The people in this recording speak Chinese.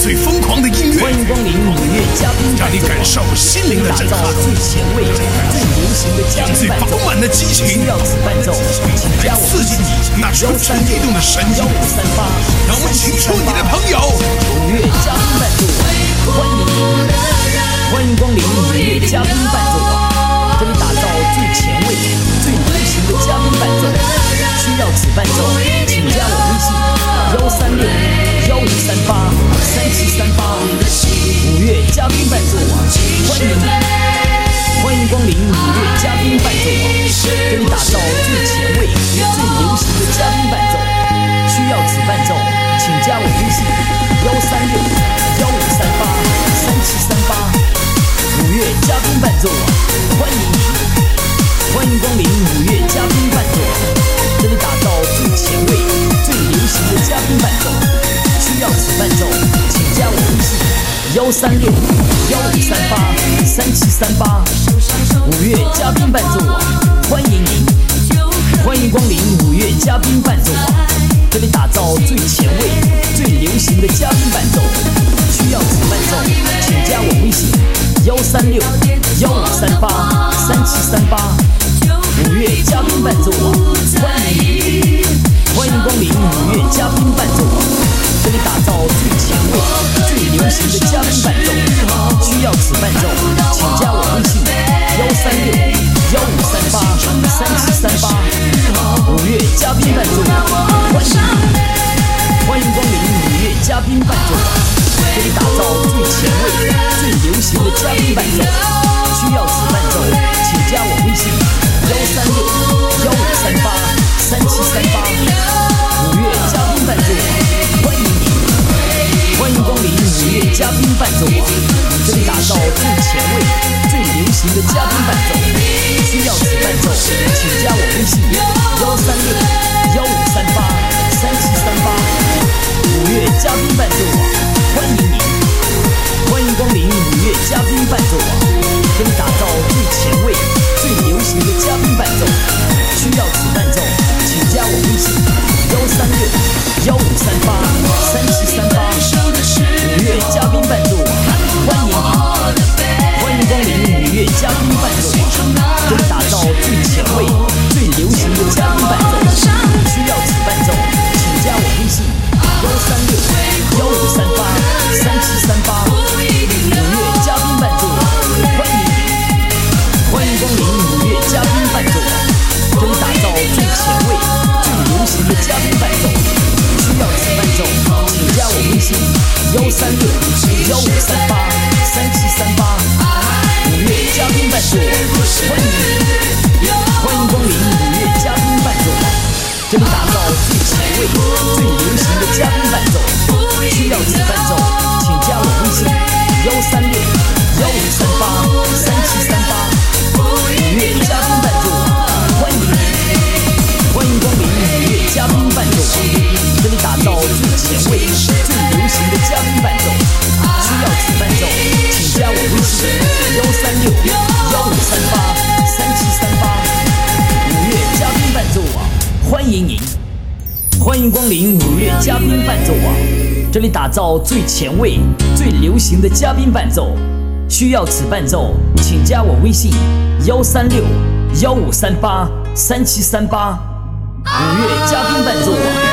最疯狂的音乐， 欢迎光临5月嘉宾让你感受心灵的震撼， 最前卫、最流行的嘉宾最饱满的激情， 需要此伴奏，请加我刺激你那蠢蠢欲动的神经。让我们请出你的朋友 ，5月嘉宾伴奏，欢迎光临5月嘉宾伴奏网，这里打造最前卫、最流行的嘉宾伴奏，需要此伴奏，请加我微信136-1538-3738，5月嘉宾伴奏网，欢迎光临5月嘉宾伴奏网，这里打造最前卫、最流行的嘉宾伴奏，需要此伴奏，请加我微信136-1538-3738，5月嘉宾伴奏网，欢迎光临5月嘉宾伴奏网，这里打造最前卫、最流行的嘉宾伴奏，需要此伴奏，请加我微信136-1538-3738，5月嘉宾伴奏网，欢迎光临5月嘉宾伴奏网，这里打造最前卫、最流行的嘉宾伴奏，需要此伴奏，请加我微信136-1538-3738，5月嘉宾伴奏网，欢迎光临5月嘉宾伴奏网，这里打造最前卫、最流行的嘉宾伴奏，需要此伴奏，请加我微信136-1538-3738，5月嘉宾伴奏网，欢迎光临5月嘉宾伴奏网，这里打造最前卫、最流行的嘉宾伴奏，需要此伴奏，请加我微信136-1538-3738，5月嘉宾伴奏网，欢迎光临5月嘉宾伴奏网，这里打造最前卫、最流行的嘉宾伴奏，需要此伴奏，请加我微信136-1538-3738，5月嘉宾伴奏网，欢迎光临5月嘉宾伴奏网，这里打造最前卫、最流行的嘉宾伴奏，需要此伴奏，请加我微信136-1538-3738，5月嘉宾伴奏网，欢迎光临5月嘉宾伴奏网，这里打造最前卫、最流行的嘉宾伴奏，需要此伴奏，请加我微信136-1538-3738，5月嘉宾伴奏网，欢迎光临5月嘉宾伴奏网，这里打造最前卫、最流行的嘉宾伴奏，需要此伴奏，请加我微信136-1538-3738，5月嘉宾伴奏网，欢迎光临5月嘉宾伴奏网，这里打造最前卫、最流行的嘉宾伴奏，需要此伴奏，请加我微信136-1538-3738，5月嘉宾伴奏网，欢迎光临5月嘉宾伴奏网，这里打造最前卫、最流行的嘉宾伴奏，需要此伴奏，请加我微信136-1538-3738，5月嘉宾伴奏网，欢迎光临5月嘉宾伴奏网，这里打造最前卫、最流行的嘉宾伴奏，需要此伴奏，请加我微信136-1538-3738，5月嘉宾伴奏网。